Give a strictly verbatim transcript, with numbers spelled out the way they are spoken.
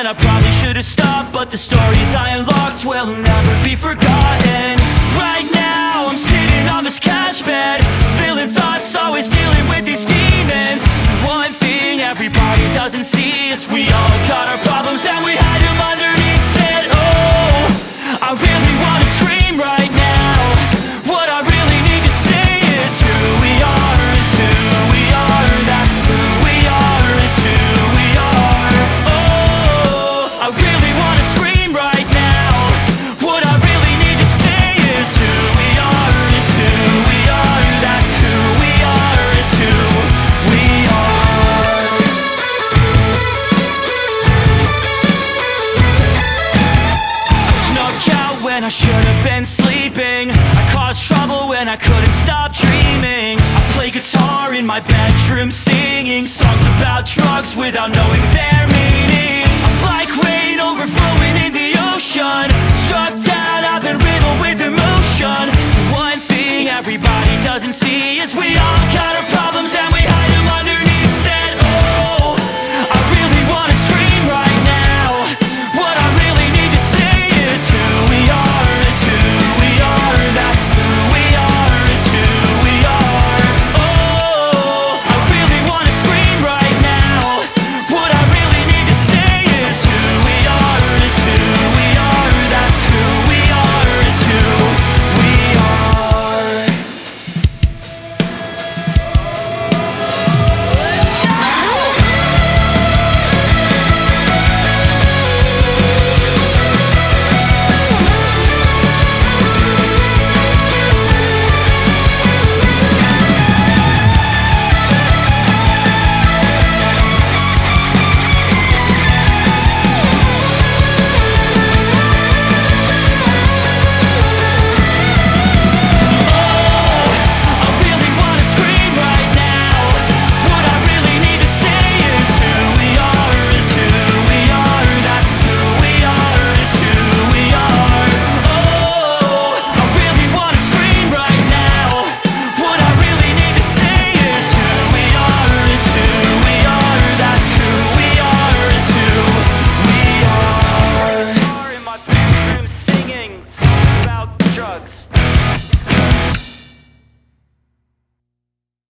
I probably should've stopped, but the stories I unlocked will never be forgotten. Right now I'm sitting on this couch bed, spilling thoughts, always dealing with these demons. One thing everybody doesn't see is we all got our problems and we hide them underneath. Said, oh, I really wanna scream right now. What I really need to say is who we are is who we are. That who we are is who we are. Oh, I really wanna scream right now. What I really need to say is who we are is who we are. That who we are is who we are. I snuck out when I should have been sleeping. I caused trouble when I couldn't stop dreaming. I play guitar in my bedroom, singing songs about drugs without knowing their meaning. I'm like rain overflowing in the ocean, struck down, I've been riddled with emotion. The one thing everybody doesn't see is we all got our problems and we